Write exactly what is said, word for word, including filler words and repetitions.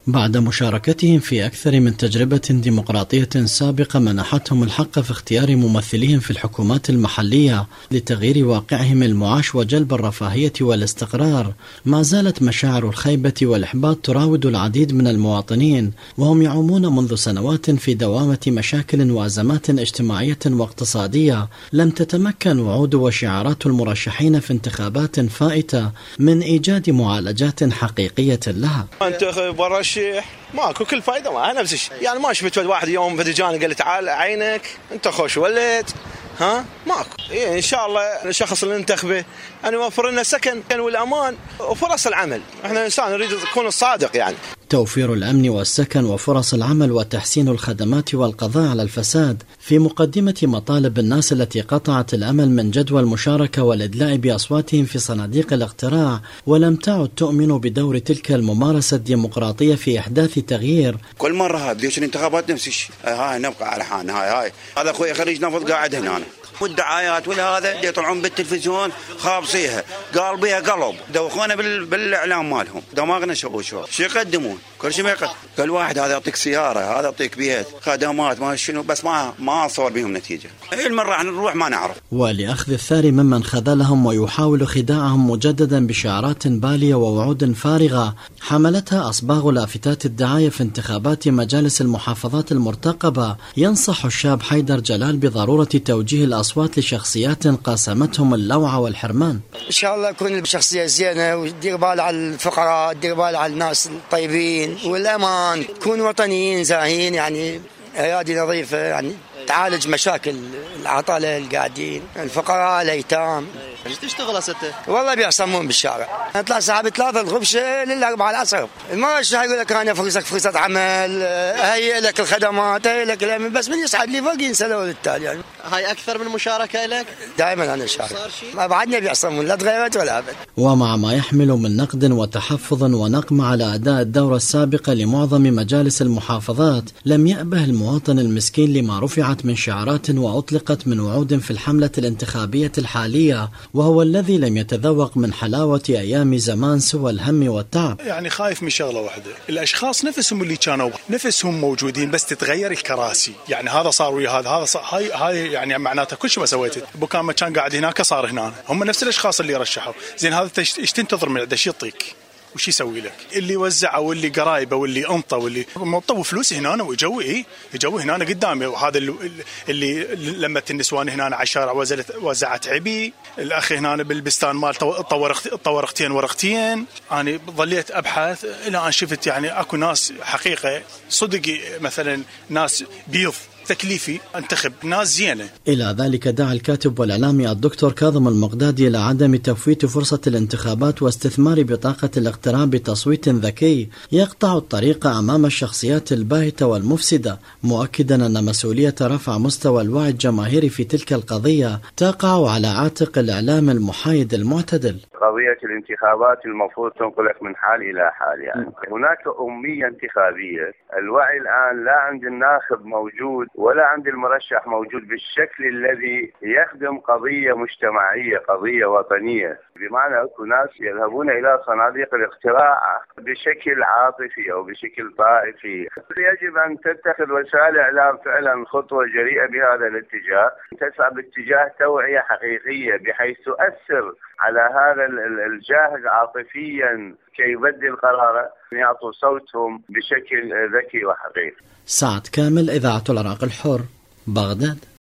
بعد مشاركتهم في أكثر من تجربة ديمقراطية سابقة منحتهم الحق في اختيار ممثليهم في الحكومات المحلية لتغيير واقعهم المعاش وجلب الرفاهية والاستقرار، ما زالت مشاعر الخيبة والإحباط تراود العديد من المواطنين، وهم يعومون منذ سنوات في دوامة مشاكل وأزمات اجتماعية واقتصادية لم تتمكن وعود وشعارات المرشحين في انتخابات فائتة من إيجاد معالجات حقيقية لها. انتخب ورشح ماكو كل فايدة، ما نفس الشيء يعني. ما شفت واحد يوم فدجاني قال لي تعال عينك انت خوش ولد، ها ماكو. إيه ان شاء الله الشخص اللي ننتخبه يعني يوفر لنا السكن والامان وفرص العمل. احنا انسان نريد نكون الصادق يعني. توفير الأمن والسكن وفرص العمل وتحسين الخدمات والقضاء على الفساد في مقدمة مطالب الناس التي قطعت الأمل من جدوى المشاركة والإدلاء بأصواتهم في صناديق الاقتراع، ولم تعد تؤمن بدور تلك الممارسة الديمقراطية في إحداث تغيير. كل مرة هاي بديش الانتخابات نفس الشيء، هاي نبقى على حالنا. هاي هاي هذا أخوي خريج نفط قاعد هنا والدعايات والهذا يطلعون بالتلفزيون خابصيها قال بيها قلب دوخونا بالاعلام مالهم دماغنا شغل شو شو يقدمون كل شيء ما يقدم. كل واحد هذا يعطيك سياره هذا يعطيك بيت خدمات ما شنو بس ما ما صور بهم نتيجه. المره راح نروح ما نعرف. ولأخذ الثار ممن خذلهم ويحاول خداعهم مجددا بشعارات باليه ووعود فارغه حملتها اصباغ لافتات الدعايه في انتخابات مجالس المحافظات المرتقبه، ينصح الشاب حيدر جلال بضروره توجيه الأصوات لشخصيات قاسمتهم اللوعة والحرمان. إن شاء الله يكون بشخصية زينة ودير بال على الفقراء، دير بال على الناس الطيبين والأمان، كون وطنيين زاهين يعني، أيادي نظيفة يعني تعالج مشاكل العطلة القاعدين الفقراء الأيتام. ايش تشتغل ستة؟ والله بيعصمون بالشارع، اطلع ساعة ثلاثة الغبشة للأربعة العصر. المرشح يقول لك أنا فرصك فرصة عمل، هيئ لك الخدمات، هيئ لك الأمن، بس من يسعد لي فوق ينسى له للتالي يعني. هاي أكثر من مشاركة لك؟ دائما أنا شارك، ما بعدنا بيعصمون لا تغيرت ولا أبد. ومع ما يحمل من نقد وتحفظ ونقم على أداء الدورة السابقة لمعظم مجالس المحافظات، لم يأبه المواطن المسكين لما رفعت من شعارات وأطلقت من وعود في الحملة الانتخابية الحالية، وهو الذي لم يتذوق من حلاوة أيام زمان سوى الهم والتعب. يعني خايف من شغلة واحدة، الأشخاص نفسهم اللي كانوا نفسهم موجودين بس تتغير الكراسي، يعني هذا صار ويا هذا هذا صار هاي هاي يعني معناته كل شيء ما سويته. بكان ما كان قاعد هناك صار هنا، هم نفس الأشخاص اللي رشحوا. زين هذا ايش تنتظر من عنده؟ شو يعطيك وش يسوي لك؟ اللي وزعه واللي قرايبه واللي انطى واللي مطوا فلوس هنا ويجوي ايه يجوي هنا قدامي. وهذا اللي, اللي لما النسوان هنا على الشارع وزعت وزعت عبي، الاخ هنا بالبستان مال طور طور اختين ورختين. انا ظليت ابحث الى ان شفت يعني اكو ناس حقيقه صدق مثلا ناس بيض تكليفي انتخب ناس زينة. إلى ذلك دعا الكاتب والإعلامي الدكتور كاظم المقدادي إلى عدم تفويت فرصة الانتخابات واستثمار بطاقة الاقتراع بتصويت ذكي يقطع الطريق أمام الشخصيات الباهتة والمفسدة، مؤكدا أن مسؤولية رفع مستوى الوعي الجماهيري في تلك القضية تقع على عاتق الإعلام المحايد المعتدل. قضية الانتخابات المفروض تنقلك من حال إلى حال، يعني هناك أمية انتخابية. الوعي الآن لا عند الناخب موجود ولا عند المرشح موجود بالشكل الذي يخدم قضية مجتمعية قضية وطنية، بمعنى أكو ناس يذهبون إلى صناديق الاقتراع بشكل عاطفي أو بشكل طائفي. يجب أن تتخذ وسائل الإعلام فعلا خطوة جريئة بهذا الاتجاه، تسعى باتجاه توعية حقيقية بحيث تؤثر على هذا الجاهز عاطفيا كي يبدل قراره، يعطوا صوتهم بشكل ذكي وحقيقي. سعد كامل، إذاعة العراق الحر، بغداد.